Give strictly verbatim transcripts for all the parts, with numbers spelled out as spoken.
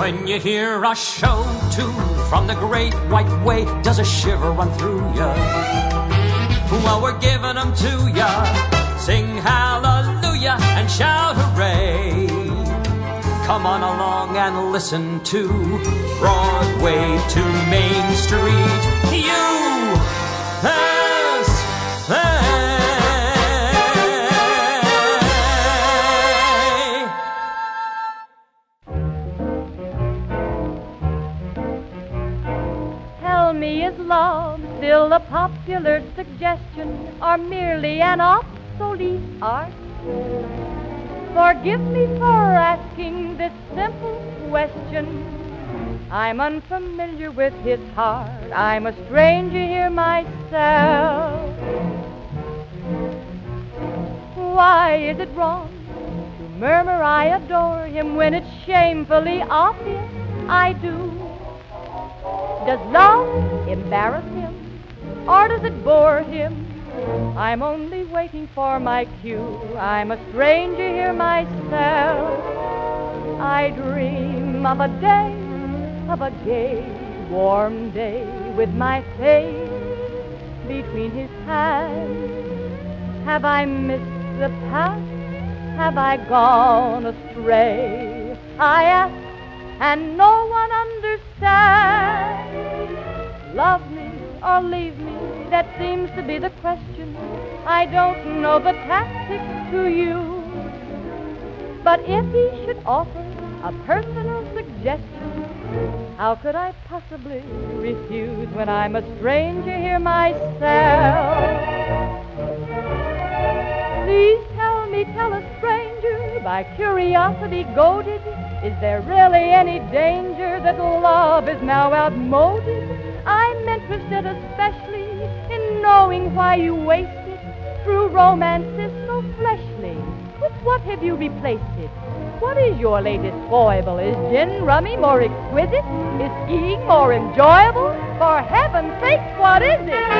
When you hear a show tune from the great white way, does a shiver run through ya? Well, we're giving them to ya. Sing hallelujah and shout hooray. Come on along and listen to Broadway to Main Street. U S A. Tell me, is love still a popular suggestion or merely an obsolete art? Forgive me for asking this simple question. I'm unfamiliar with his heart. I'm a stranger here myself. Why is it wrong to murmur I adore him when it's shamefully obvious I do? Does love embarrass him or does it bore him? I'm only waiting for my cue. I'm a stranger here myself. I dream of a day, of a gay, warm day with my face between his hands. Have I missed the past? Have I gone astray? I ask, and no one understands. Love me or leave me, that seems to be the question. I don't know the tactics to use. But if he should offer a personal suggestion, how could I possibly refuse when I'm a stranger here myself? Please tell me, tell a stranger, by curiosity goaded, is there really any danger that love is now outmoded? I'm interested especially in knowing why you waste it through romances so fleshly. With what have you replaced it? What is your latest foible? Is gin rummy more exquisite? Is skiing more enjoyable? For heaven's sake, what is it?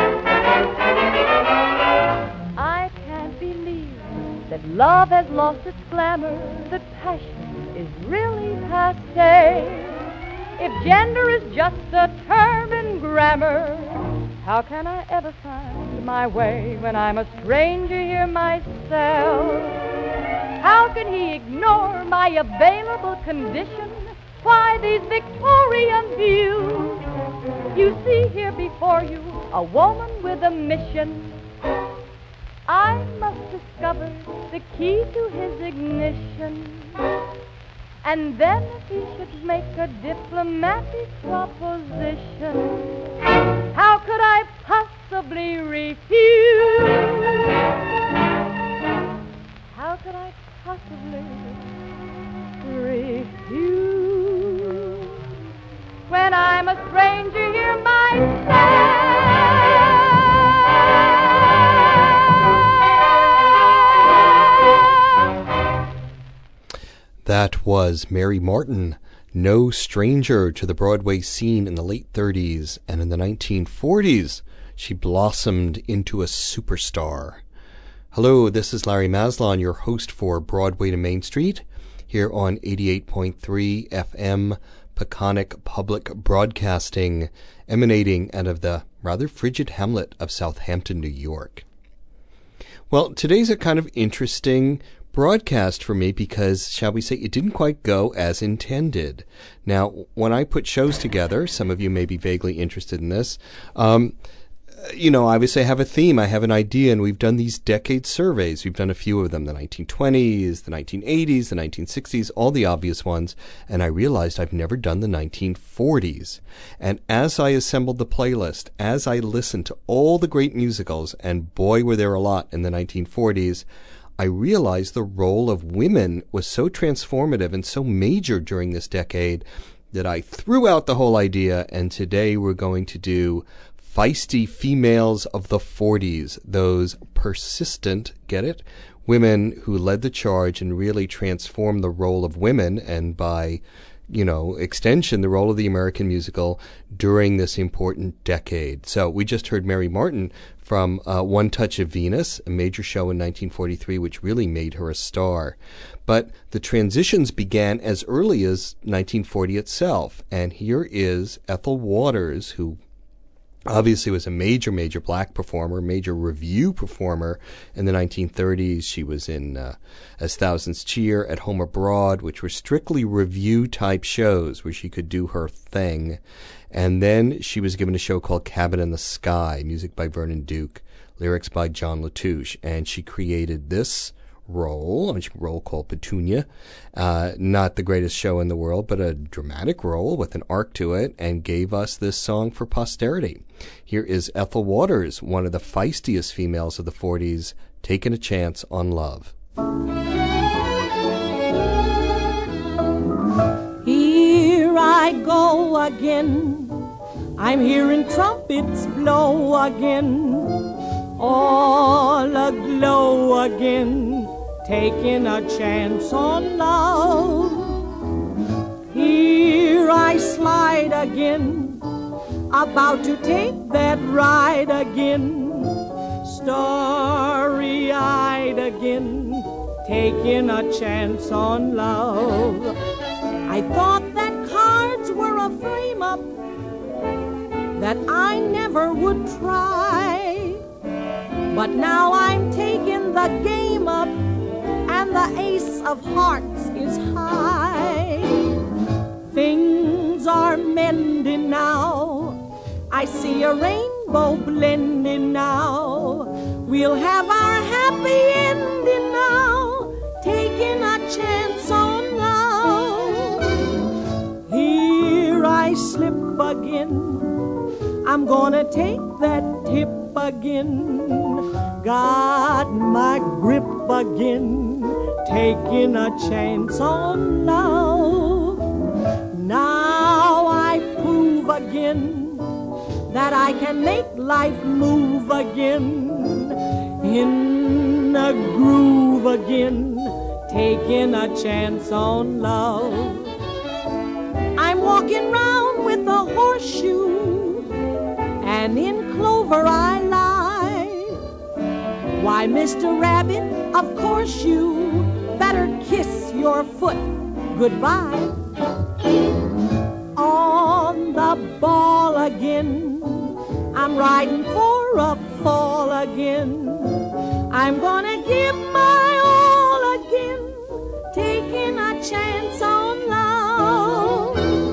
I can't believe that love has lost its glamour, that passion is really passé. If gender is just a term in grammar, how can I ever find my way when I'm a stranger here myself? How can he ignore my available condition? Why these Victorian views? You see here before you a woman with a mission. I must discover the key to his ignition. And then if he should make a diplomatic proposition, how could I possibly refuse? How could I possibly refuse when I'm a stranger here myself? That was Mary Martin, no stranger to the Broadway scene in the late thirties, and in the nineteen forties, she blossomed into a superstar. Hello, this is Larry Maslon, your host for Broadway to Main Street, here on eighty-eight point three F M, Peconic Public Broadcasting, emanating out of the rather frigid hamlet of Southampton, New York. Well, today's a kind of interesting broadcast for me because, shall we say, it didn't quite go as intended. Now, when I put shows together, some of you may be vaguely interested in this, um, you know, I obviously have a theme, I have an idea, and we've done these decade surveys. We've done a few of them, the nineteen twenties, the nineteen eighties, the nineteen sixties, all the obvious ones, and I realized I've never done the nineteen forties. And as I assembled the playlist, as I listened to all the great musicals, and boy were there a lot in the nineteen forties, I realized the role of women was so transformative and so major during this decade that I threw out the whole idea, and today we're going to do feisty females of the forties, those persistent, get it, women who led the charge and really transformed the role of women, and by you know, extension, the role of the American musical during this important decade. So we just heard Mary Martin from uh, One Touch of Venus, a major show in nineteen forty-three, which really made her a star. But the transitions began as early as nineteen forty itself. And here is Ethel Waters, who obviously was a major, major black performer, major review performer in the nineteen thirties. She was in uh, As Thousands Cheer, At Home Abroad, which were strictly review-type shows where she could do her thing. And then she was given a show called Cabin in the Sky, music by Vernon Duke, lyrics by John Latouche. And she created this role, a role called Petunia. Uh, not the greatest show in the world, but a dramatic role with an arc to it, and gave us this song for posterity. Here is Ethel Waters, one of the feistiest females of the forties, taking a chance on love. Here I go again, I'm hearing trumpets blow again, all aglow again, taking a chance on love. Here I slide again, about to take that ride again, starry-eyed again, taking a chance on love. I thought that cards were a frame-up, that I never would try, but now I'm taking the game up, and the ace of hearts is high. Things are mending now, I see a rainbow blending now. We'll have our happy ending now, taking a chance on love. Here I slip again, I'm gonna take that tip again, got my grip again, taking a chance on love. Now I prove again that I can make life move again, in a groove again, taking a chance on love. I'm walking round with a horseshoe, and in clover I lie. Why, Mister Rabbit, of course you better kiss your foot goodbye. On the ball again, I'm riding for a fall again. I'm gonna give my all again, taking a chance on love.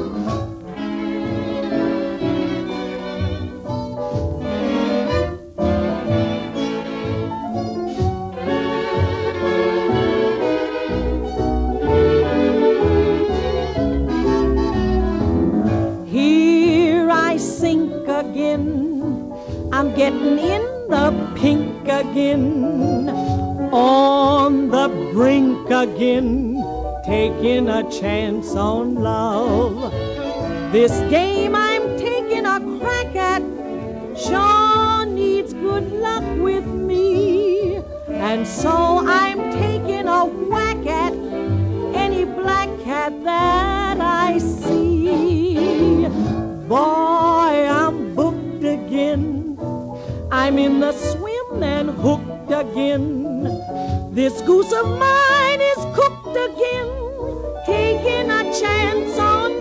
Here I sink again, I'm getting in the pink again, on the brink again, taking a chance on love. This game I'm taking a crack at sure needs good luck with me, and so I'm taking a whack at any black cat that I see. Boy, I'm booked again, I'm in the swim and hooked again. This goose of mine is cooked again, taking a chance on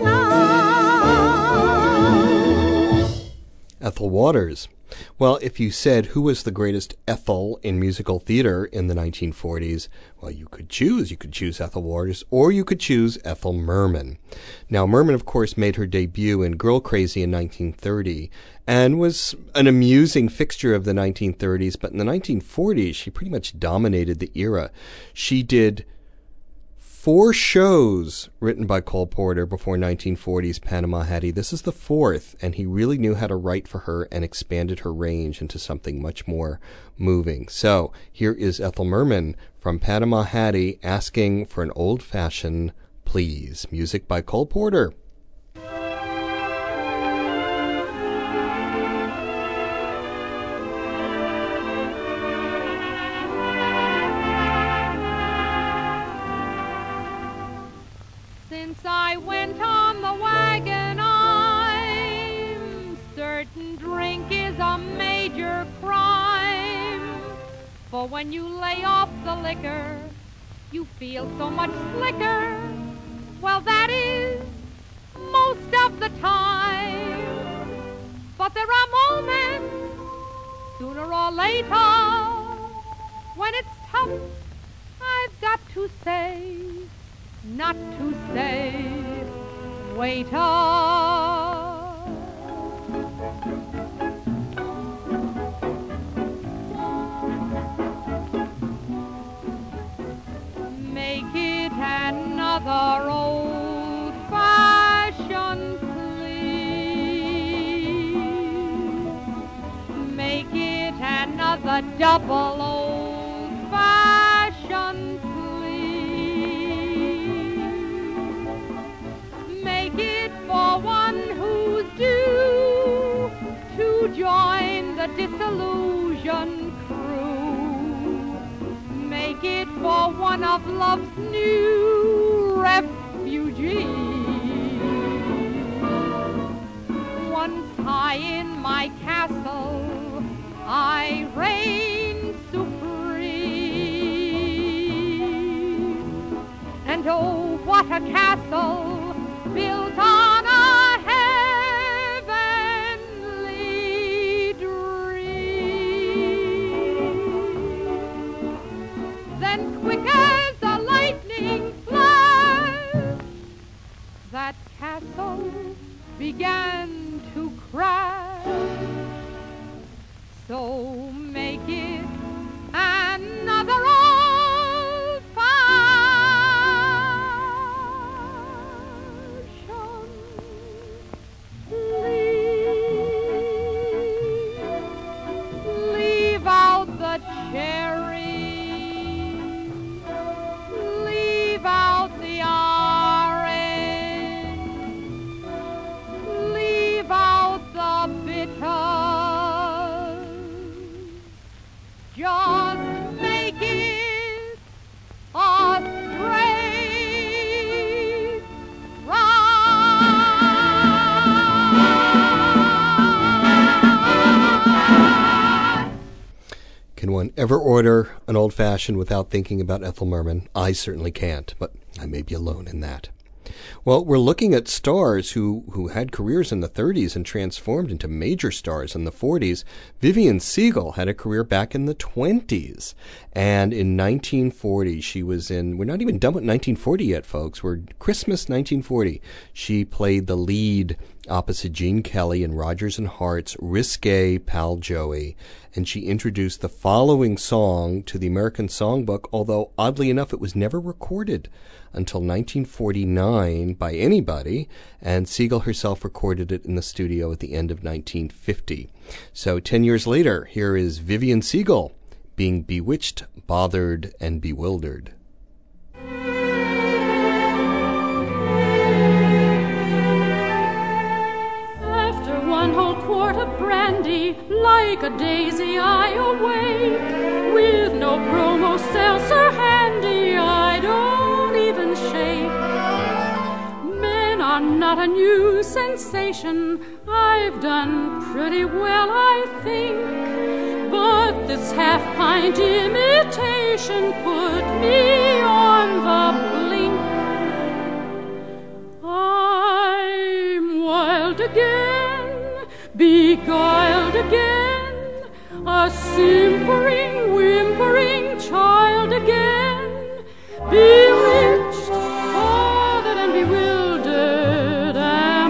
love. Ethel Waters. Well, if you said who was the greatest Ethel in musical theater in the nineteen forties, well, you could choose. You could choose Ethel Waters, or you could choose Ethel Merman. Now, Merman, of course, made her debut in Girl Crazy in nineteen thirty and was an amusing fixture of the nineteen thirties, but in the nineteen forties, she pretty much dominated the era. She did four shows written by Cole Porter before nineteen forties Panama Hattie. This is the fourth, and he really knew how to write for her and expanded her range into something much more moving. So here is Ethel Merman from Panama Hattie asking for an old-fashioned please. Music by Cole Porter. Since I went on For when you lay off the liquor, you feel so much slicker. Well, that is most of the time. But there are moments, sooner or later, when it's tough, I've got to say, not to say, waiter. Make it another old-fashioned, please. Make it another double old-fashioned, please. Make it for one who's due to join the disillusioned crew. Make it for one of love's new refugees. Once high in my castle, I reign supreme. And oh, what a castle built on a heavenly dream. Then quick as a lightning flash, that castle began to crash. So make it another old-fashioned, please. Leave out the cherry, leave out the orange, leave out the bitter. Just make it a straight ride. Can one ever order an old-fashioned without thinking about Ethel Merman? I certainly can't, but I may be alone in that. Well, we're looking at stars who, who had careers in the thirties and transformed into major stars in the forties. Vivian Siegel had a career back in the twenties. And in nineteen forty, she was in, we're not even done with nineteen forty yet, folks. We're Christmas nineteen forty. She played the lead opposite Gene Kelly in Rodgers and Hart's Risque Pal Joey. And she introduced the following song to the American Songbook, although oddly enough, it was never recorded until nineteen forty-nine by anybody, and Siegel herself recorded it in the studio at the end of nineteen fifty. So ten years later, here is Vivian Siegel being bewitched, bothered, and bewildered. After one whole quart of brandy, like a daisy I awake, with no bromo seltzer handy, I don't even shake. Men are not a new sensation, I've done pretty well, I think, but this half-pint imitation put me on the blink. I'm wild again, beguiled again, a simpering, whimpering child again, bewitched, bothered, and bewildered am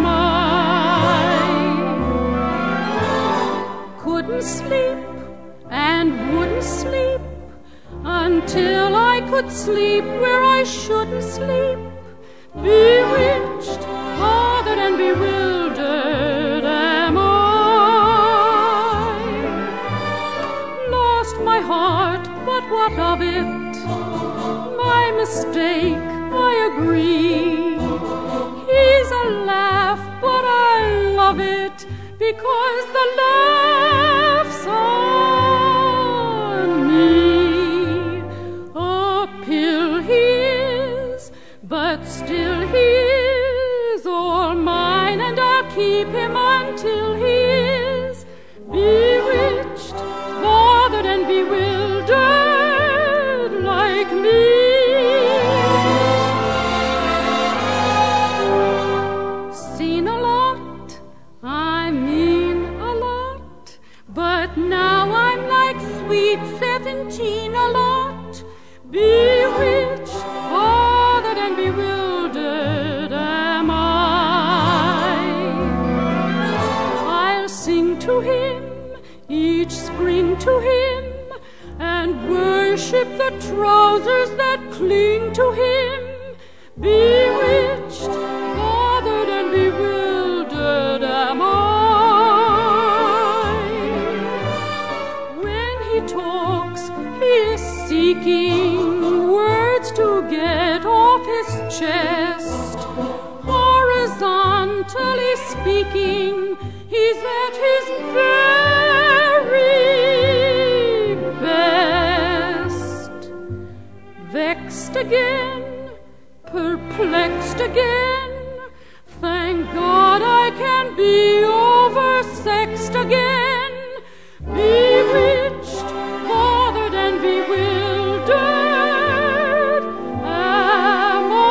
I. Couldn't sleep and wouldn't sleep until I could sleep where I shouldn't sleep, bewitched, bothered, and bewildered am I. Lost my heart, but what of it? My mistake, I agree. He's a laugh, but I love it because the laugh's on me. A pill he is, but still he is all mine, and I'll keep him until he is bewitched, bothered, and bewildered. trousers that cling to him, bewitched, bothered, and bewildered am I. When he talks, he is seeking words to get off his chest. Horizontally speaking, he's at his very best. Vexed again, perplexed again, thank God I can be oversexed again, bewitched, bothered, and bewildered am I.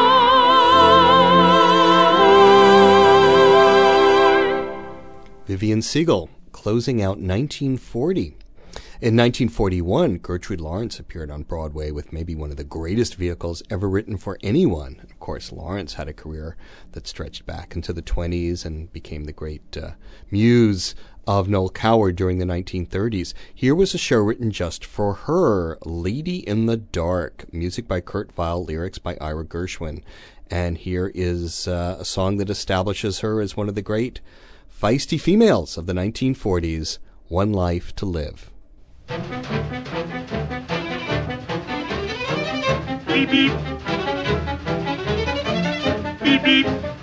Vivian Siegel, closing out nineteen forty. In nineteen forty-one, Gertrude Lawrence appeared on Broadway with maybe one of the greatest vehicles ever written for anyone. Of course, Lawrence had a career that stretched back into the twenties and became the great uh, muse of Noel Coward during the nineteen thirties. Here was a show written just for her, Lady in the Dark, music by Kurt Weill, lyrics by Ira Gershwin. And here is uh, a song that establishes her as one of the great feisty females of the nineteen forties, One Life to Live. Beep, beep. Beep, beep.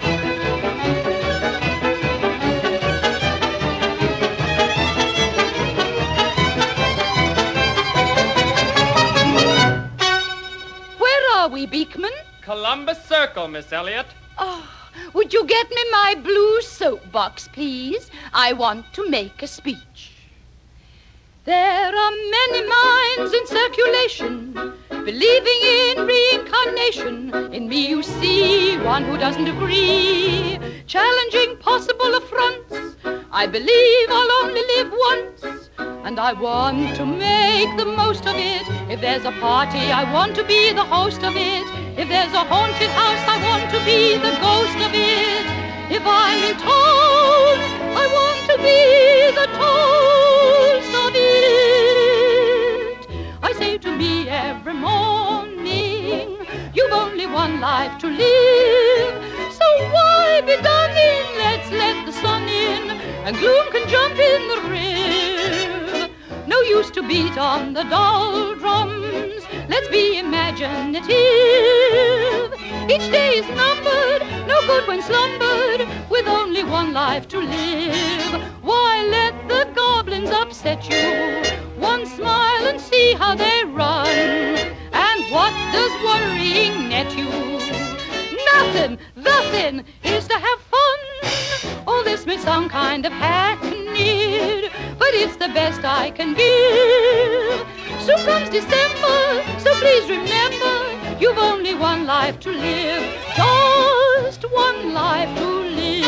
Where are we, Beekman? Columbus Circle, Miss Elliot. Oh, would you get me my blue soapbox, please? I want to make a speech. There are many minds in circulation, believing in reincarnation. In me you see one who doesn't agree, challenging possible affronts. I believe I'll only live once, and I want to make the most of it. If there's a party, I want to be the host of it. If there's a haunted house, I want to be the ghost of it. If I'm in town, I want to be the toast of it. I say to me every morning, you've only one life to live. So why be done in? Let's let the sun in, and gloom can jump in the rib. No use to beat on the doldrums, let's be imaginative. Each day is numbered, no good when slumbered, with only one life to live. Why let the goblins upset you? One smile and see how they run. And what does worrying net you? Nothing, nothing is to have fun. All this may sound kind of hackneyed, but it's the best I can give. Soon comes December, so please remember, you've only one life to live, just one life to live.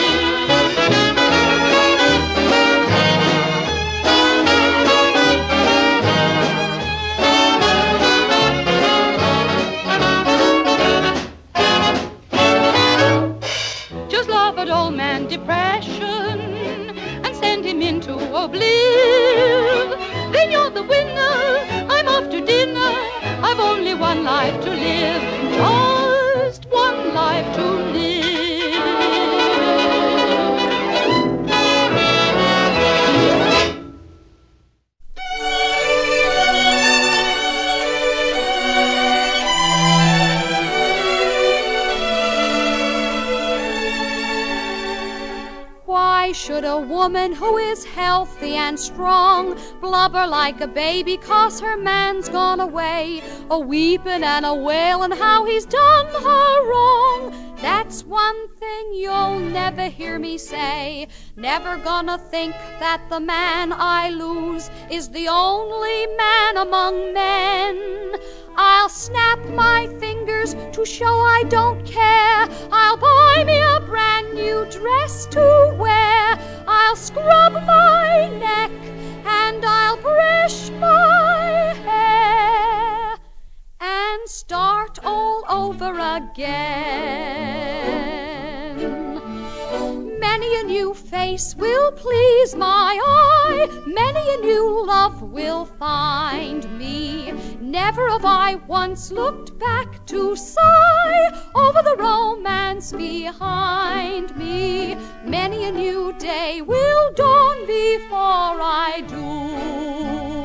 Just laugh at old man depression and send him into obliv. Then you're the winner, I'm off to dinner, I've only one life to live, just one life to live. Why should a woman who is healthy and strong blubber like a baby 'cause her man's gone away, a weepin' and a wailin' how he's done her wrong? That's one thing you'll never hear me say. Never gonna think that the man I lose is the only man among men. I'll snap my fingers to show I don't care. I'll buy me a brand new dress to wear. I'll scrub my neck and I'll brush my hair and start all over again. Many a new face will please my eye, many a new love will find me. Never have I once looked back to sigh over the romance behind me. Many a new day will dawn before I do.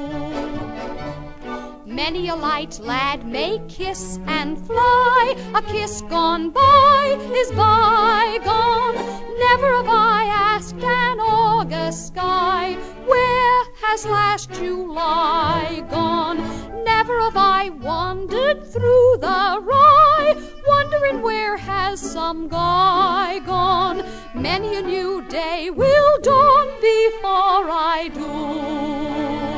Many a light lad may kiss and fly. A kiss gone by is bygone. Never have I asked an August sky, where has last July gone? Never have I wandered through the rye, wondering where has some guy gone. Many a new day will dawn before I do.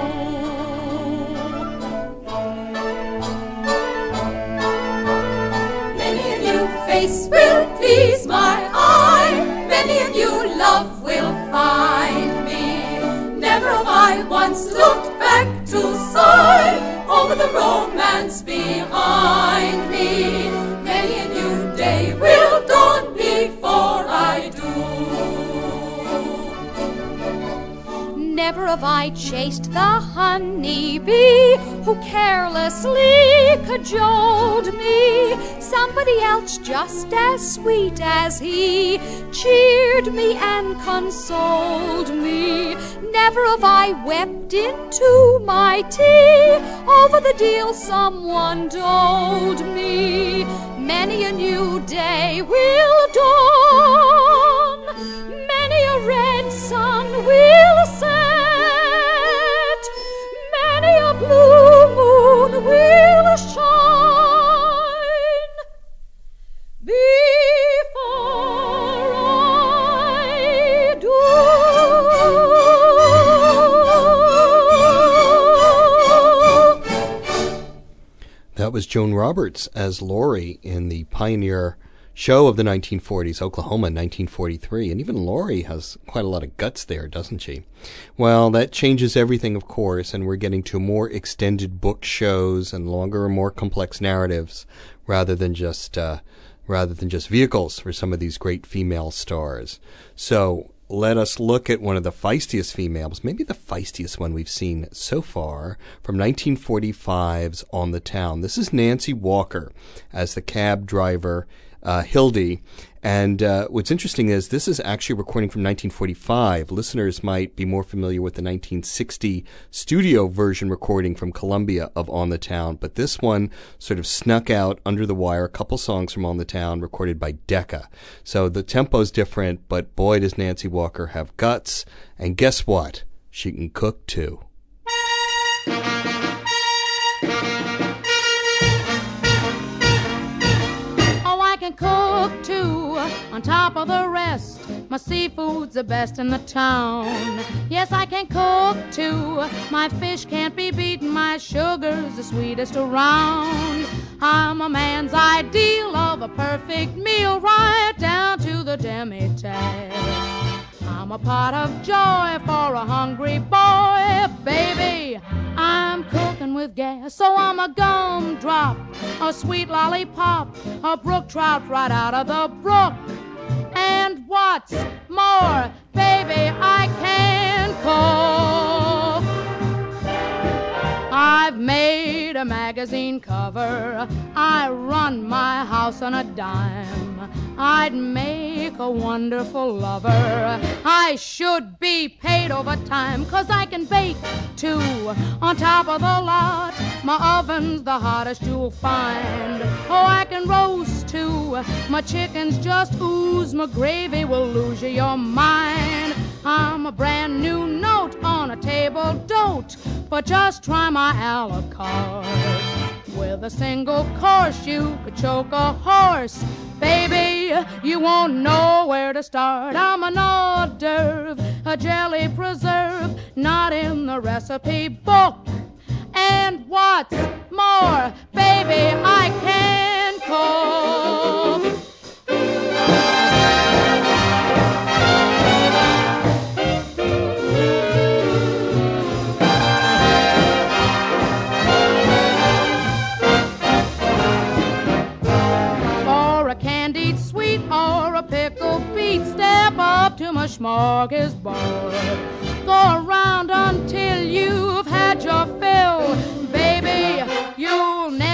Face will please my eye, many a new love will find me. Never have I once looked back to sigh over the romance behind me. Many a new day will dawn before I do. Never have I chased the honeybee who carelessly cajoled me. Somebody else just as sweet as he cheered me and consoled me. Never have I wept into my tea over the deal someone told me. Many a new day will dawn, many a red sun will set, many a blue moon will shine before I do. That was Joan Roberts as Laurie in the pioneer show of the nineteen forties, Oklahoma in nineteen forty-three. And even Laurie has quite a lot of guts there, doesn't she? Well, that changes everything, of course, and we're getting to more extended book shows and longer and more complex narratives rather than just uh, rather than just vehicles for some of these great female stars. So let us look at one of the feistiest females, maybe the feistiest one we've seen so far, from nineteen forty-five's On the Town. This is Nancy Walker as the cab driver, uh, Hildy. And uh, what's interesting is this is actually a recording from nineteen forty-five. Listeners might be more familiar with the nineteen sixty studio version recording from Columbia of On the Town, but this one sort of snuck out under the wire, a couple songs from On the Town recorded by Decca. So the tempo's different, but boy does Nancy Walker have guts, and guess what? She can cook too. Cook too, on top of the rest. My seafood's the best in the town. Yes, I can cook too. My fish can't be beaten. My sugar's the sweetest around. I'm a man's ideal of a perfect meal, right down to the demi-tasse. I'm a pot of joy for a hungry boy, baby. I'm cooking with gas, so I'm a gumdrop, a sweet lollipop, a brook trout right out of the brook. And what's more, baby, I can cook. I've made a magazine cover. I run my house on a dime. I'd make a wonderful lover. I should be paid overtime, 'cause I can bake too, on top of the lot. My oven's the hottest you'll find. Oh, I can roast too. My chickens just ooze. My gravy will lose you your mind. I'm a brand new note on a table d'ote, but just try my a la carte. With a single course you could choke a horse. Baby, you won't know where to start. I'm an hors d'oeuvre, a jelly preserve, not in the recipe book. And what's more, baby, I can cook. Or a pickled beet, step up to my smorgasbord. Go around until you've had your fill. Baby,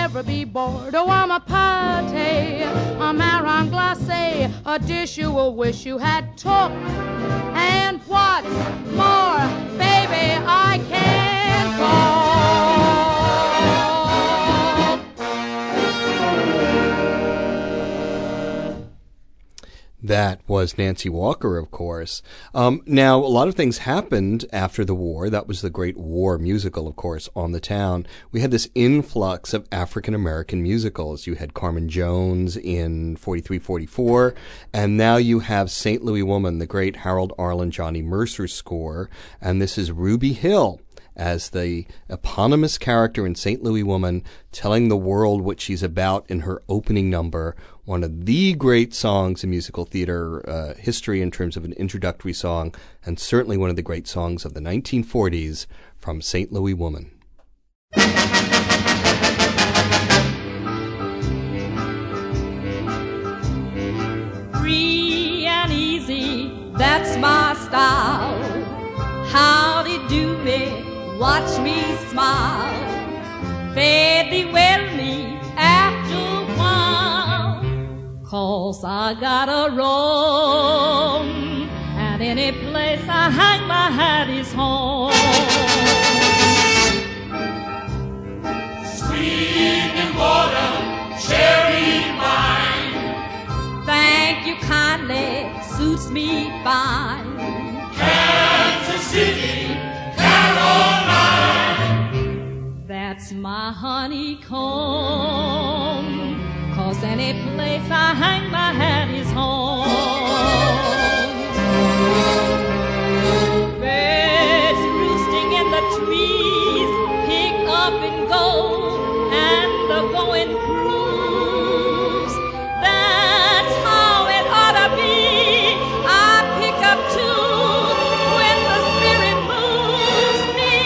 never be bored. Oh, I'm a pâté, a marron glacé, a dish you will wish you had took. And what's more, baby, I can't go. That was Nancy Walker, of course. Um, now, a lot of things happened after the war. That was the Great War musical, of course, on the town. We had this influx of African-American musicals. You had Carmen Jones in forty-three forty-four, and now you have Saint Louis Woman, the great Harold Arlen, Johnny Mercer score, and this is Ruby Hill as the eponymous character in Saint Louis Woman, telling the world what she's about in her opening number, one of the great songs in musical theater uh, history in terms of an introductory song, and certainly one of the great songs of the nineteen forties from Saint Louis Woman. Free and easy, that's my style. Howdy do me, watch me smile. Fare thee well me after a while. 'Cause I got a roam, and any place I hang my hat is home. Sweet and water, cherry wine. Thank you kindly, suits me fine. Kansas City, Caroline. That's my honeycomb. 'Cause any place I hang my hat is home. Birds roosting in the trees pick up and go, and the going cruise. That's how it ought to be. I pick up too when the spirit moves me.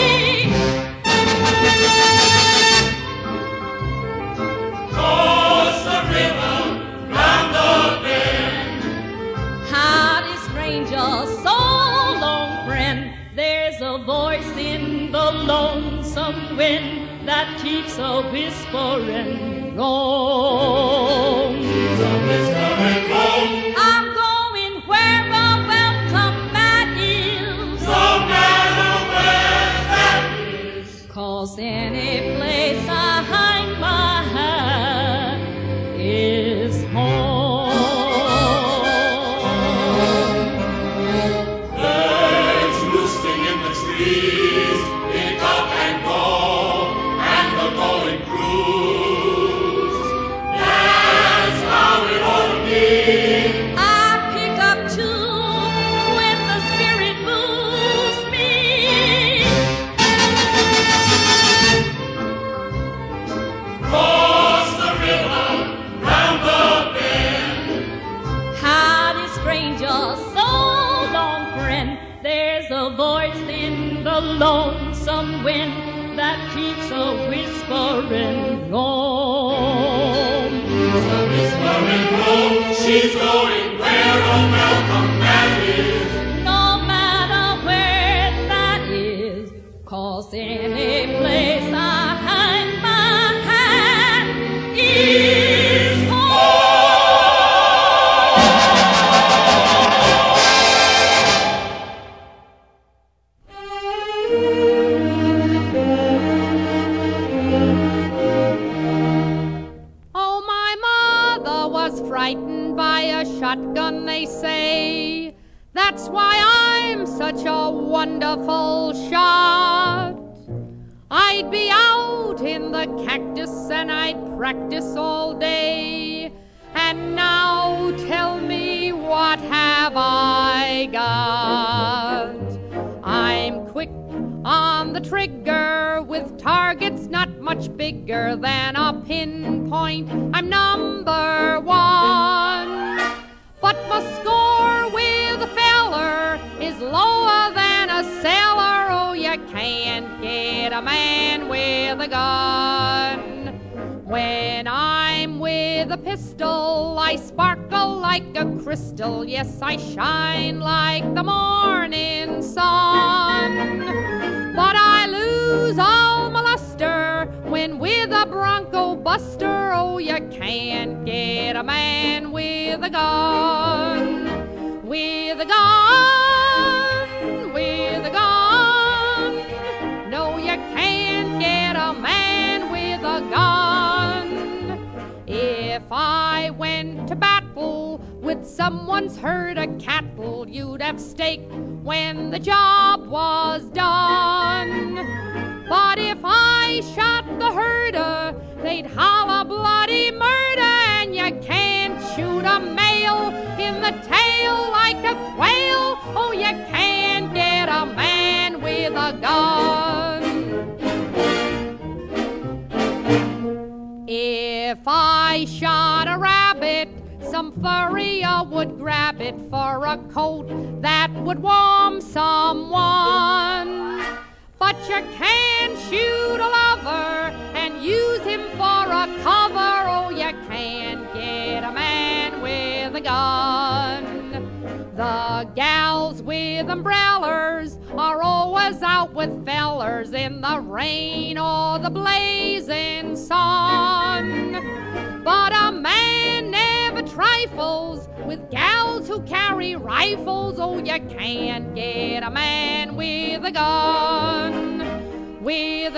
Cross the river, round the bend. Howdy, stranger, so long, friend. There's a voice in the lonesome wind that keeps a whispering wrong. The whispering wrong. I'm going where a welcome mat is. No matter where that is. 'Cause any place I hang my hat is home. Birds roosting in the trees pick up and go, and the going cruise. That's how it ought to be. I pick up too when the spirit moves me. Cross the river, round the bend. Howdy, stranger, so long, friend. There's a voice in the lonesome wind that keeps a whispering wrong. The whispering wrong. She's going where a welcome man is. No matter where that is, 'cause any place I hang my hat is home. Oh, my mother was frightened by a shotgun, they say. That's why I'm such a wonderful shot. I'd be out in the cactus and I'd practice all day. And now tell me, what have I got? I'm quick on the trigger with targets not much bigger than a pinpoint. I'm number one. But my score with a feller is lower than a sailor. Oh, you can't get a man with a gun. When I'm with a pistol, I sparkle like a crystal. Yes, I shine like the morning sun. But I lose all my luster when with a Bronco Buster, oh, you can't get a man with a gun. With a gun, with a gun. No, you can't get a man with a gun. If I went to battle with someone's herd of cattle, you'd have steak when the job was done. But if I shot the herder, they'd holler bloody murder, and you can't shoot a male in the tail like a quail. Oh, you can't get a man with a gun. If I shot a rabbit, some furrier would grab it for a coat that would warm someone. But you can't shoot a lover and use him for a cover. Oh, you can't get a man with a gun. The gals with umbrellas are always out with fellers in the rain or the blazing sun. But a man never trifles with gals who carry rifles. Oh, you can't get a man with a gun. With a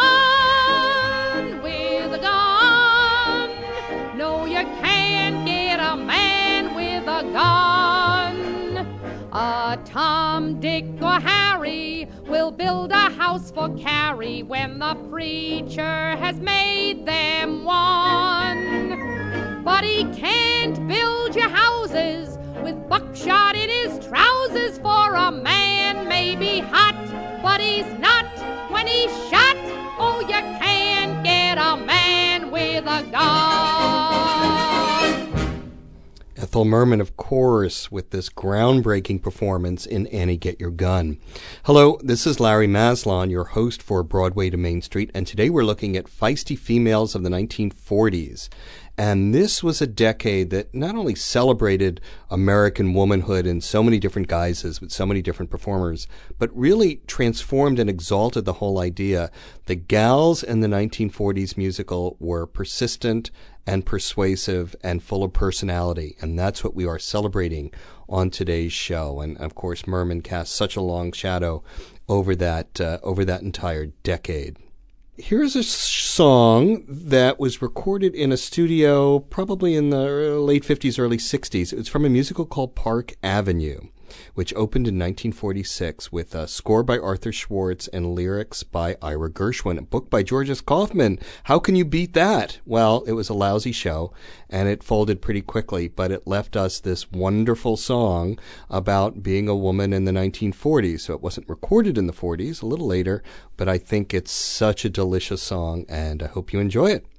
gun, with a gun. No, you can't get a man with a gun. A Tom, Dick, or Harry will build a house for Carrie when the preacher has made them one. But he can't build your houses with buckshot in his trousers, for a man may be hot, but he's not when he's shot. Oh, you can't get a man with a gun. Ethel Merman, of course, with this groundbreaking performance in Annie Get Your Gun. Hello, this is Larry Maslon, your host for Broadway to Main Street, and today we're looking at feisty females of the nineteen forties. And this was a decade that not only celebrated American womanhood in so many different guises with so many different performers, but really transformed and exalted the whole idea. The gals in the nineteen forties musical were persistent and persuasive and full of personality, and that's what we are celebrating on today's show. And of course, Merman cast such a long shadow over that uh, over that entire decade. Here's a song that was recorded in a studio probably in the late fifties, early sixties. It's from a musical called Park Avenue, which opened in nineteen forty-six with a score by Arthur Schwartz and lyrics by Ira Gershwin, a book by Georges Kaufman. How can you beat that? Well, it was a lousy show, and it folded pretty quickly, but it left us this wonderful song about being a woman in the nineteen forties. So it wasn't recorded in the forties, a little later, but I think it's such a delicious song, and I hope you enjoy it.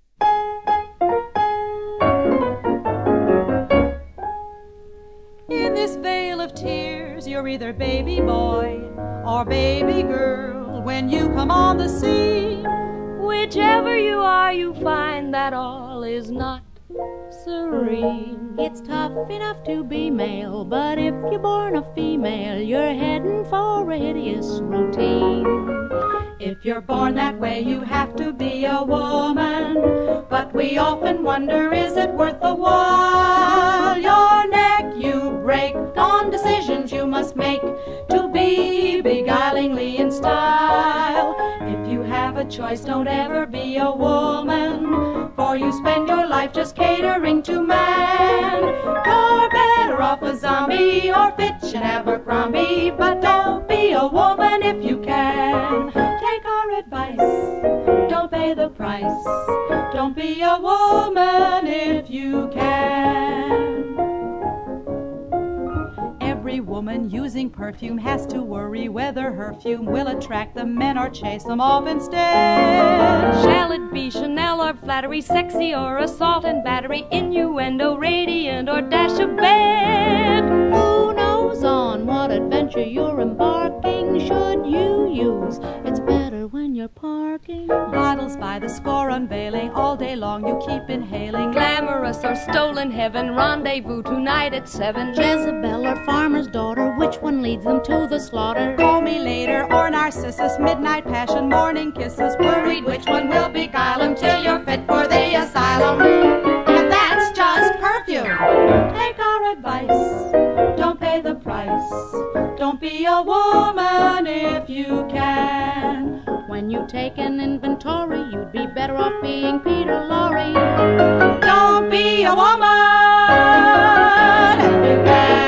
In this vale of tears, you're either baby boy or baby girl when you come on the scene. Whichever you are, you find that all is not serene. It's tough enough to be male, but if you're born a female, you're heading for a hideous routine. If you're born that way, you have to be a woman, but we often wonder, is it worth the while? Your neck you break on decisions you must make to be beguilingly in style. If you have a choice, don't ever be a woman, for you spend your life just catering to man. You're better off a zombie or Fitch and Abercrombie, but don't be a woman if you can. Take our advice, don't pay the price. Don't be a woman if you can. Every woman using perfume has to worry whether her fume will attract the men or chase them off instead. Shall it be Chanel or flattery, sexy or assault and battery, innuendo, radiant or dash of bed? Who knows on what adventure you're embarking? Should you use it's better when your parking. Bottles by the score unveiling, all day long you keep inhaling. Glamorous or stolen heaven, rendezvous tonight at seven. Jezebel or farmer's daughter, which one leads them to the slaughter? Call me later or Narcissus, midnight passion, morning kisses. Worried which one will beguile 'em till you're fit for the asylum. And that's just perfume. Take our advice, don't pay the price. Don't be a woman if you can. When you take an inventory, you'd be better off being Peter Lorre. Don't be a woman if you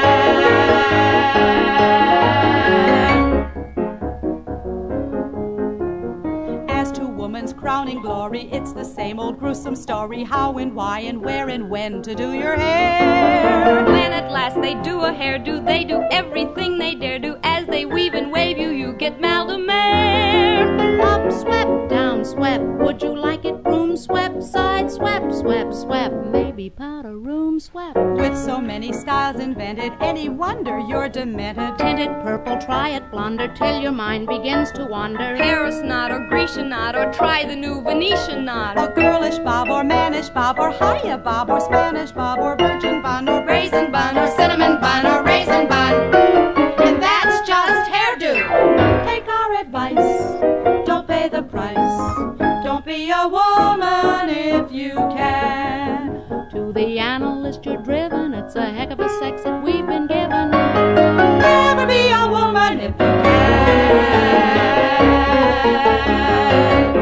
can. As to woman's crowning glory, it's the same old gruesome story. How and why and where and when to do your hair. When at last they do a hairdo, they do everything they dare do. As they weave and wave you, you get mal de mer. Up swept, down swept, would you like it broom swept? Side swept, swept, swept, maybe powder room swept. With so many styles invented, any wonder you're demented. Tinted purple, try it blonder till your mind begins to wander. Paris knot or Grecian knot, or try the new Venetian knot. A girlish bob or mannish bob or hiya bob or Spanish bob or virgin bun or raisin bun or cinnamon bun or raisin bun. And that's just hairdo. Take our advice, don't pay the price. Don't be a woman if you can. To the analyst you're driven, it's a heck of a sex that we've been given. Never be a woman if you can.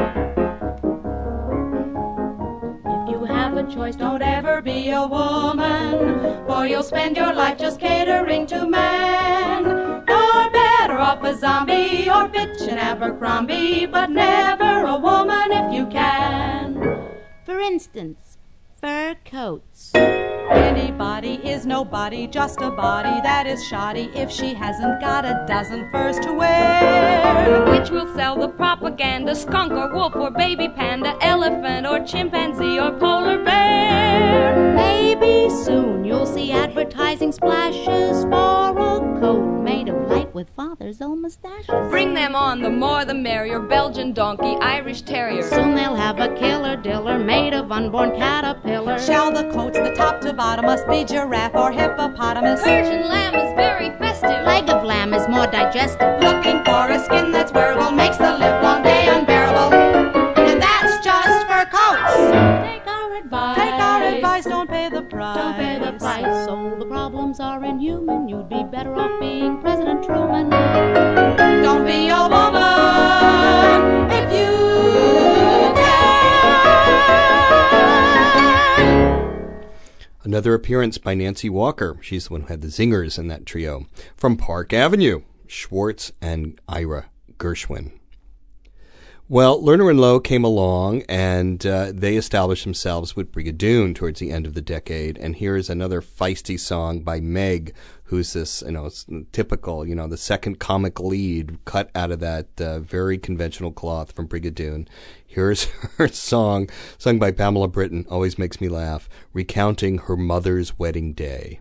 If you have a choice, don't ever be a woman, for you'll spend your life just catering to men. You're better off a zombie or Fitch and Abercrombie, but never a woman if you can. For instance, fur coats. Anybody is nobody, just a body that is shoddy if she hasn't got a dozen furs to wear. Which will sell the propaganda, skunk or wolf or baby panda, elephant or chimpanzee or polar bear. Maybe soon you'll see advertising splashes for a coat made of life with father's old mustaches. Bring them on, the more the merrier. Belgian donkey, Irish terrier. Soon they'll have a killer diller made of unborn caterpillar. Shall the coats, the top to bottom, must be giraffe or hippopotamus. Persian lamb is very festive. Leg of lamb is more digestive. Looking for a skin that's wearable makes the livelong day unbearable. And that's just for coats. Take our advice. Take our advice, don't pay the price. Don't pay the price. So the problems are inhuman. You'd be better off being President Truman. Don't be a woman if you Another appearance by Nancy Walker. She's the one who had the zingers in that trio. From Park Avenue, Schwartz and Ira Gershwin. Well, Lerner and Loewe came along, and uh, they established themselves with Brigadoon towards the end of the decade. And here's another feisty song by Meg, who's this, you know, it's typical, you know, the second comic lead cut out of that uh, very conventional cloth from Brigadoon. Here's her song, sung by Pamela Britton, always makes me laugh, recounting her mother's wedding day.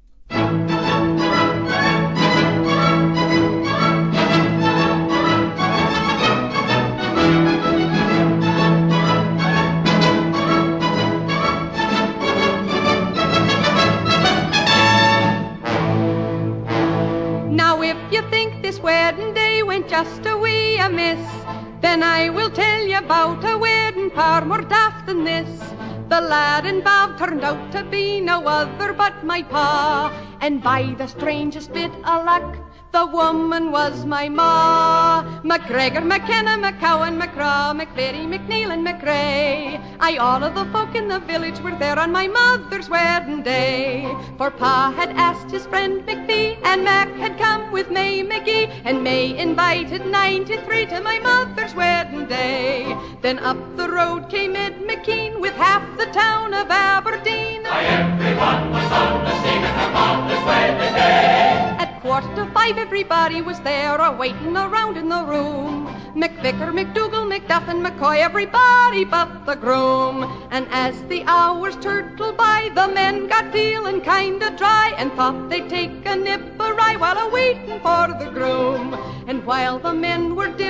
Now if you think this wedding day went just a wee amiss, then I will tell you about a wedding far more daft than this. The lad and Bob turned out to be no other but my pa, and by the strangest bit of luck, the woman was my ma. MacGregor, McKenna, McCowan, McCraw, McVeary, McNeil and McRae, I, all of the folk in the village were there on my mother's wedding day. For Pa had asked his friend McPhee, and Mac had come with May McGee, and May invited ninety-three to my mother's wedding day. Then up the road came Ed McKean with half the town of Aberdeen. Why, everyone was on the scene at her mother's wedding day. At quarter to five everybody was there, a waiting around in the room. McVicker, McDougall, McDuff and McCoy, everybody but the groom. And as the hours turtled by, the men got feeling kinda dry, and thought they'd take a nip of rye while a waiting for the groom. And while the men were dipping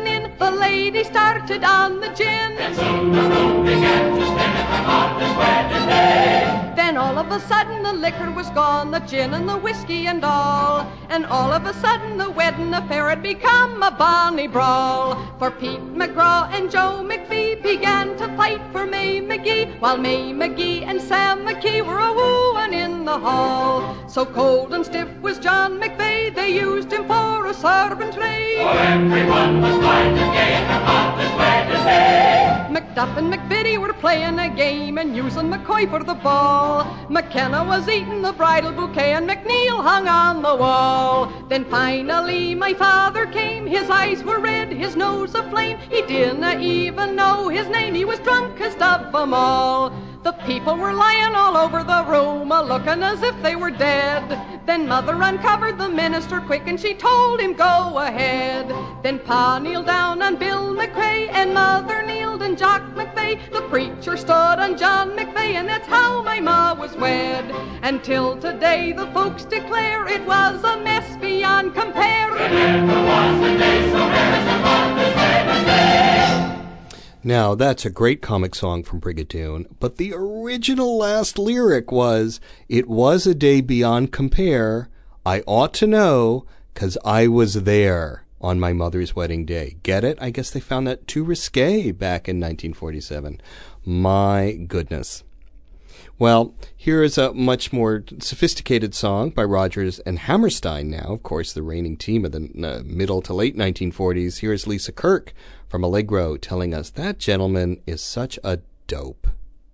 wooing in, the lady started on the gin. And soon the room began to spin at the modest wedding day. Then all of a sudden the liquor was gone, the gin and the whiskey and all. And all of a sudden the wedding affair had become a bonny brawl. For Pete McGraw and Joe McPhee began to fight for May McGee, while May McGee and Sam McKee were a-wooing in the hall. So cold and stiff was John McVeigh, they used him for a servant maid. For everyone was blind and gay upon this wedding day. Macduff and McVitie were playing a game and using McCoy for the ball. McKenna was eating the bridal bouquet and McNeil hung on the wall. Then finally my father came, his eyes were red, his nose aflame. He didn't even know his name, he was drunkest of them all. The people were lying all over the room, a-looking as if they were dead. Then Mother uncovered the minister quick and she told him go ahead. Then Pa kneeled down on Bill McRae and Mother kneeled on Jock McVeigh. The preacher stood on John McVeigh and that's how my ma was wed. Until today the folks declare it was a mess beyond compare. There never was a day so rare as the Father's wedding day. Now, that's a great comic song from Brigadoon, but the original last lyric was, "It was a day beyond compare. I ought to know, 'cause I was there on my mother's wedding day." Get it? I guess they found that too risque back in nineteen forty-seven. My goodness. Well, here is a much more sophisticated song by Rodgers and Hammerstein now, of course, the reigning team of the uh, middle to late nineteen forties. Here is Lisa Kirk from Allegro telling us that gentleman is such a dope.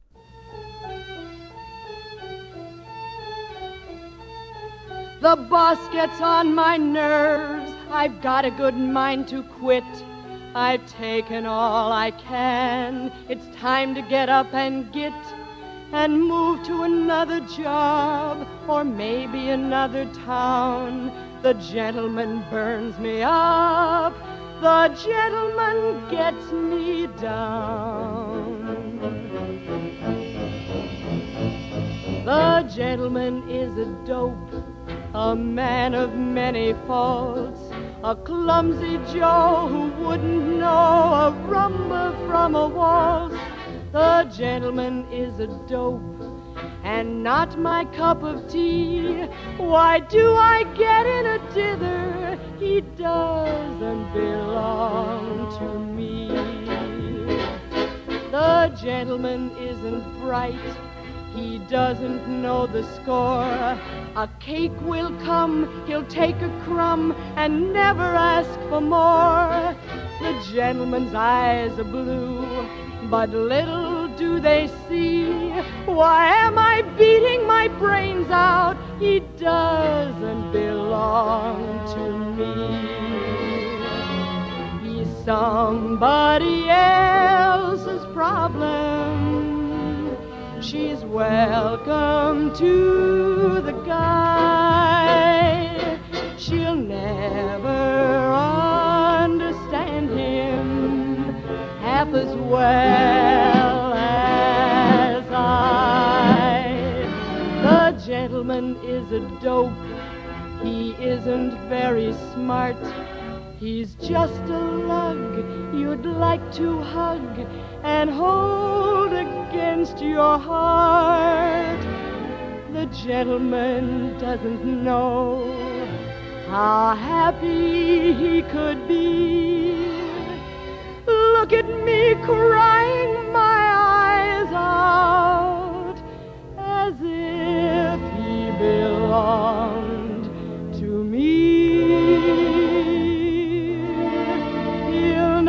The boss gets on my nerves, I've got a good mind to quit. I've taken all I can, it's time to get up and git. And move to another job, or maybe another town. The gentleman burns me up, the gentleman gets me down. The gentleman is a dope, a man of many faults, a clumsy Joe who wouldn't know a rumba from a waltz. The gentleman is a dope and not my cup of tea. Why do I get in a dither? He doesn't belong to me. The gentleman isn't bright, he doesn't know the score. A cake will come, he'll take a crumb and never ask for more. The gentleman's eyes are blue, but little do they see. Why am I beating my brains out? He doesn't belong to me. He's somebody else's problem. She's welcome to the guy. She'll never understand him half as well as I. The gentleman is a dope, he isn't very smart. He's just a lug you'd like to hug and hold against your heart. The gentleman doesn't know how happy he could be. Look at me crying my eyes out as if he belonged to me. He'll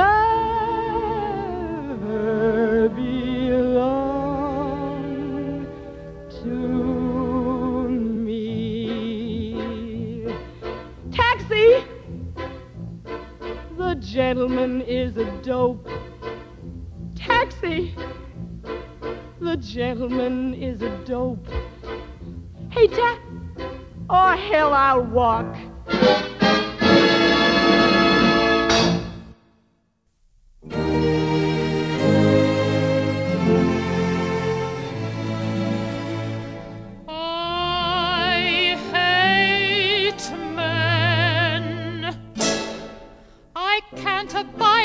never belong to me. Taxi! The gentleman is a dope. Taxi! The gentleman is a dope. Hey, ta... Oh, hell, I'll walk. I hate men. I can't abide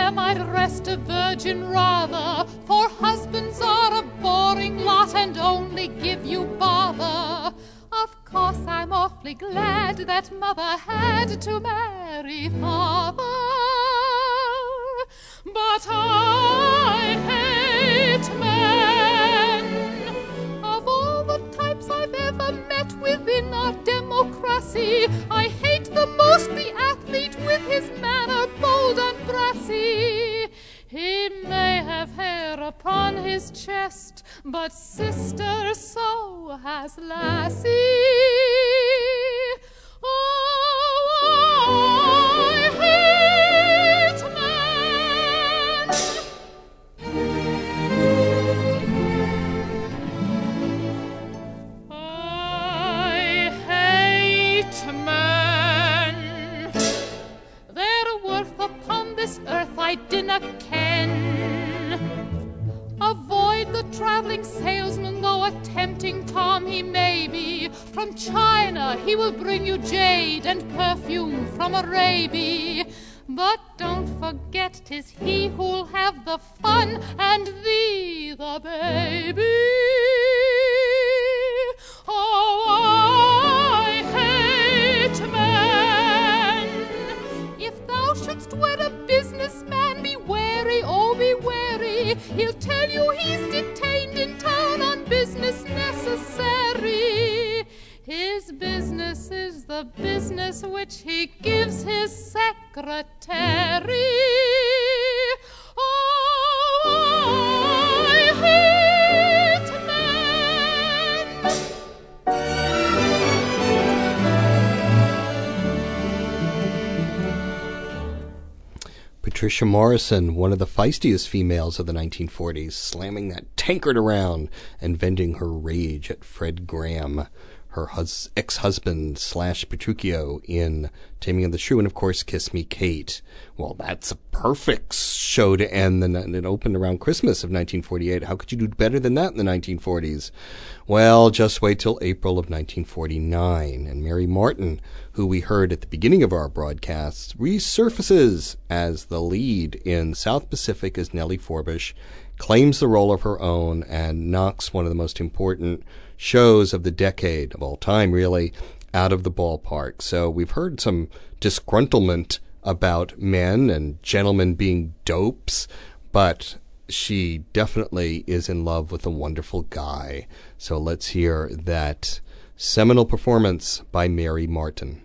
them I'd rest a virgin rather, for husbands are a boring lot and only give you bother. Of course I'm awfully glad that mother had to marry father, but I hate men. Of all the types I've ever met within our democracy, I hate the most the athlete with his manner bold and brassy. He may have hair upon his chest, but sister, so has Lassie. Oh, I hate men. I hate men. Their worth upon this earth I dinna ken. Avoid the traveling salesman, though a tempting Tom he may be. From China he will bring you jade and perfume from Arabia. But don't forget 'tis he who'll have the fun and thee the baby. Oh, I hate men. If thou shouldst wed a businessman, be wary, oh be wary. He'll tell you he's detained in town on business necessary. His business is the business which he gives his secretary. Oh, I hate men. Patricia Morrison, one of the feistiest females of the nineteen forties, slamming that tankard around and venting her rage at Fred Graham, her hus- ex-husband slash Petruchio in Taming of the Shrew, and of course Kiss Me Kate. Well, that's a perfect show to end. The, it opened around Christmas of nineteen forty-eight. How could you do better than that in the nineteen forties? Well, just wait till April of nineteen forty-nine, and Mary Martin, who we heard at the beginning of our broadcasts, resurfaces as the lead in South Pacific as Nellie Forbush, claims the role of her own, and knocks one of the most important shows of the decade, of all time really, out of the ballpark. So we've heard some disgruntlement about men and gentlemen being dopes, but she definitely is in love with a wonderful guy. So let's hear that seminal performance by Mary Martin.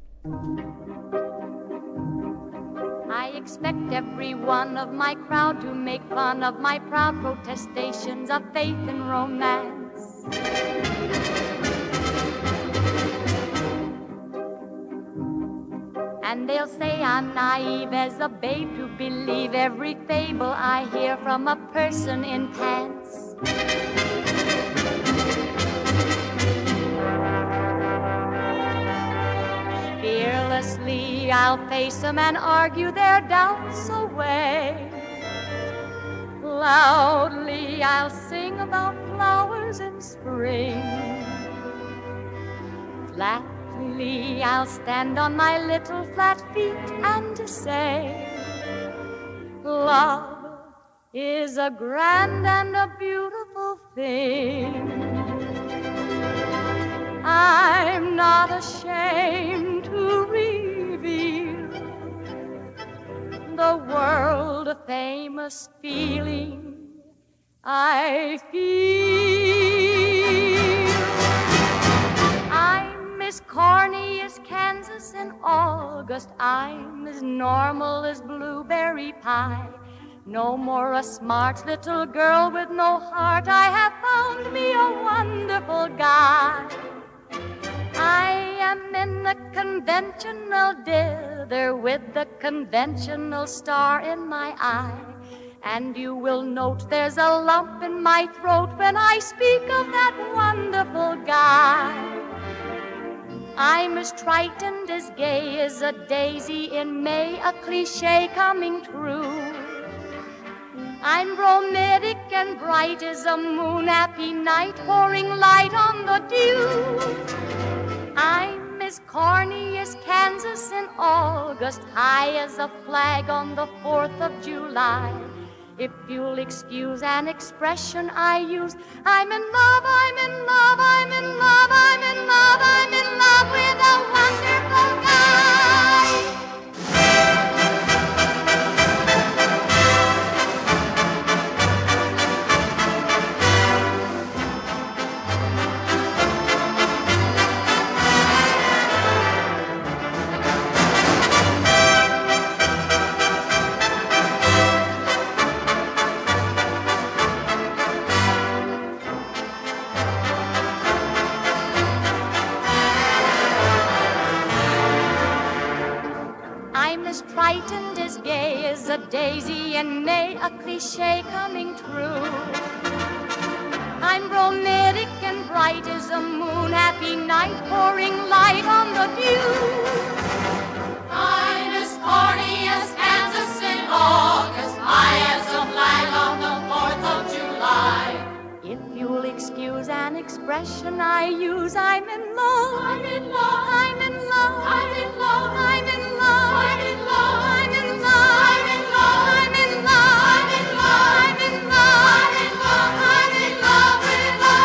I expect every one of my crowd to make fun of my proud protestations of faith and romance. And they'll say I'm naive as a babe to believe every fable I hear from a person in pants. Fearlessly I'll face them and argue their doubts away. Loudly I'll sing about flowers in spring. Flatly I'll stand on my little flat feet and say, love is a grand and a beautiful thing. I'm not ashamed to reveal the world-famous feeling I feel. I'm as corny as Kansas in August. I'm as normal as blueberry pie. No more a smart little girl with no heart. I have found me a wonderful guy. I am in a conventional dither with the conventional star in my eye. And you will note there's a lump in my throat when I speak of that wonderful guy. I'm as trite and as gay as a daisy in May, a cliche coming true. I'm romantic and bright as a moon-happy night, pouring light on the dew. I'm as corny as Kansas in August, high as a flag on the fourth of July. If you'll excuse an expression I use, I'm in love, I'm in love, I'm in love, I'm in love, I'm in love with a wonderful guy. Frightened as gay as a daisy and nay, a cliche coming true. I'm romantic and bright as a moon, happy night pouring light on the view. I'm as corny as Kansas in August, high as a flag on the fourth of July. If you'll excuse an expression I use, I'm in love, I'm in love, I'm in love, I'm in love, I'm in love, I'm in love, I'm in love, I'm in love, I'm in love, I'm in love, I'm in love, I'm in love, I'm in love with a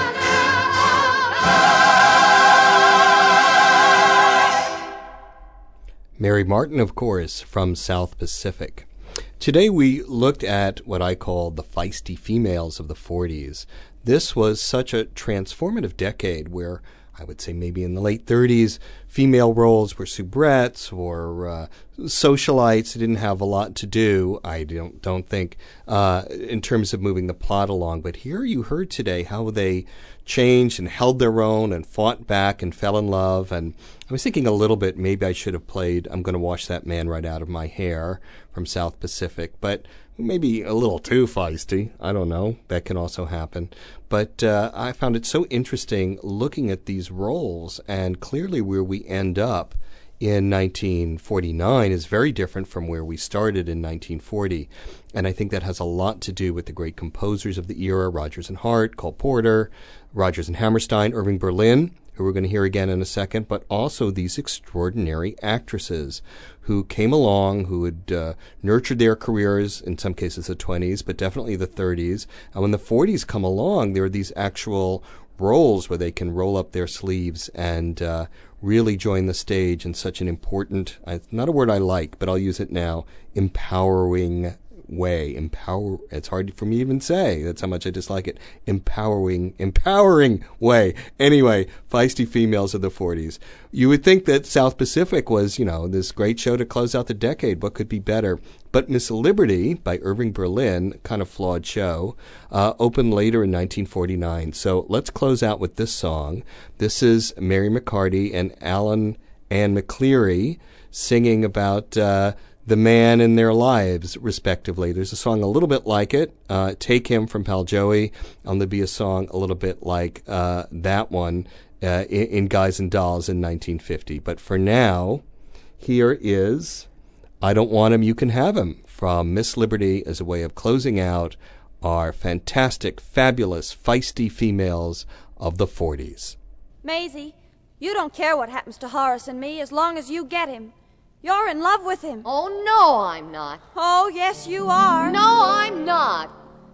wonderful. Mary Martin, of course, from South Pacific. Today we looked at what I call the feisty females of the forties. This was such a transformative decade where I would say maybe in the late thirties, female roles were soubrettes or uh, socialites. They didn't have a lot to do, I don't don't think, uh, in terms of moving the plot along. But here you heard today how they changed and held their own and fought back and fell in love. And I was thinking a little bit, maybe I should have played I'm Gonna Wash That Man Right Out of My Hair from South Pacific, but maybe a little too feisty. I don't know. That can also happen. But uh, I found it so interesting looking at these roles, and clearly where we end up in nineteen forty-nine is very different from where we started in nineteen forty. And I think that has a lot to do with the great composers of the era, Rodgers and Hart, Cole Porter, Rodgers and Hammerstein, Irving Berlin, who we're going to hear again in a second, but also these extraordinary actresses who came along, who had uh, nurtured their careers, in some cases the twenties, but definitely the thirties. And when the forties come along, there are these actual roles where they can roll up their sleeves and uh, really join the stage in such an important, uh, not a word I like, but I'll use it now, empowering way. Empower, it's hard for me to even say. That's how much I dislike it. Empowering, empowering way. Anyway, feisty females of the forties. You would think that South Pacific was, you know, this great show to close out the decade. What could be better? But Miss Liberty by Irving Berlin, kind of flawed show, uh, opened later in nineteen forty-nine. So let's close out with this song. This is Mary McCarty and Alan Ann McCleary singing about uh, the man in their lives, respectively. There's a song a little bit like it, uh, Take Him from Pal Joey, and there'll be a song a little bit like uh, that one uh, in, in Guys and Dolls in nineteen fifty. But for now, here is I Don't Want Him, You Can Have Him from Miss Liberty as a way of closing out our fantastic, fabulous, feisty females of the forties. Maisie, you don't care what happens to Horace and me as long as you get him. You're in love with him. Oh, no, I'm not. Oh, yes, you are. No, I'm not.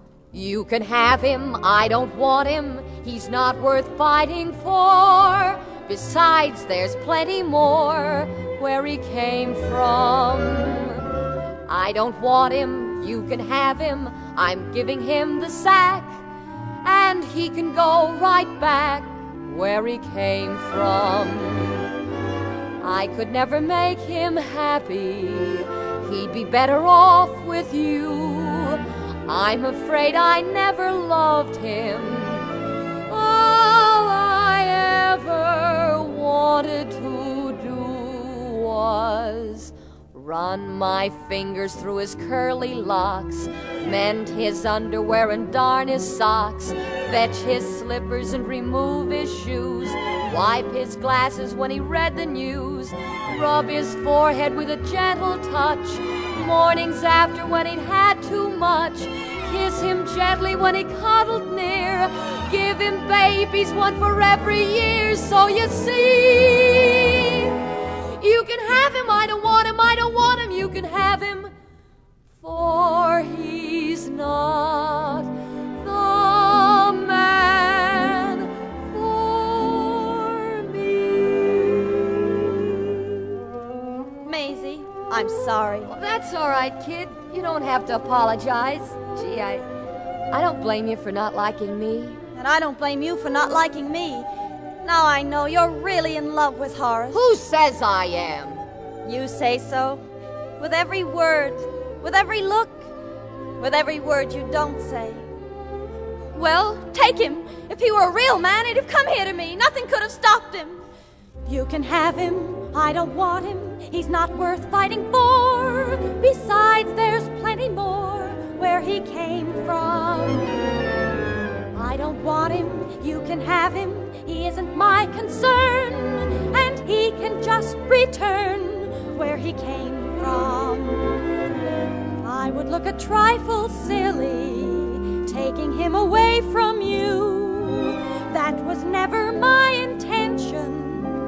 You can have him. I don't want him. He's not worth fighting for. Besides, there's plenty more where he came from. I don't want him. You can have him. I'm giving him the sack. And he can go right back where he came from. I could never make him happy. He'd be better off with you. I'm afraid I never loved him. All I ever wanted to do was run my fingers through his curly locks, mend his underwear and darn his socks, fetch his slippers and remove his shoes, wipe his glasses when he read the news, rub his forehead with a gentle touch, mornings after when he'd had too much, kiss him gently when he cuddled near, give him babies one for every year. So you see, can have him. I don't want him, I don't want him. You can have him. For he's not the man for me. Maisie, I'm sorry. Well, that's all right, kid. You don't have to apologize. Gee, I, I don't blame you for not liking me. And I don't blame you for not liking me. Now I know you're really in love with Horace. Who says I am? You say so. With every word, with every look, with every word you don't say. Well, take him. If he were a real man, he'd have come here to me. Nothing could have stopped him. You can have him. I don't want him. He's not worth fighting for. Besides, there's plenty more where he came from. I don't want him. You can have him. He isn't my concern. And he can just return where he came from. I would look a trifle silly taking him away from you. That was never my intention.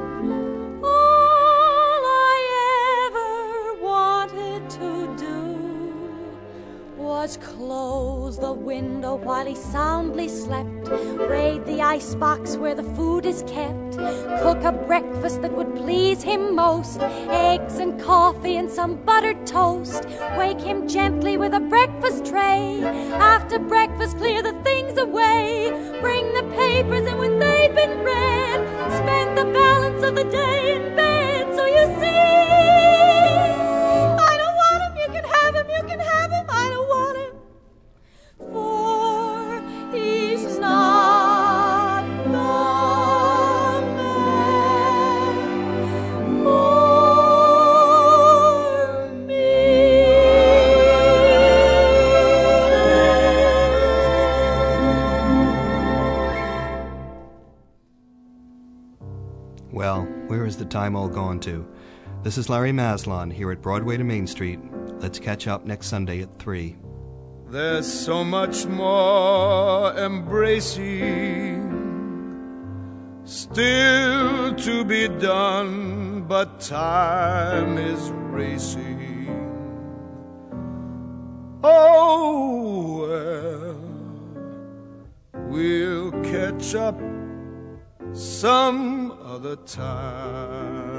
All I ever wanted to do was close the window while he soundly slept, raid the icebox where the food is kept, cook a breakfast that would please him most, eggs and coffee and some buttered toast, wake him gently with a breakfast tray, after breakfast clear the things away, bring the papers and when they'd been read, spend the balance of the day in bed. So you see, I don't want him, you can have him, you can have him, I don't want him, for he's not the man for me. Well, where is the time all gone to? This is Larry Maslon here at Broadway to Main Street. Let's catch up next Sunday at three. There's so much more embracing still to be done, but time is racing. Oh, well, we'll catch up some other time.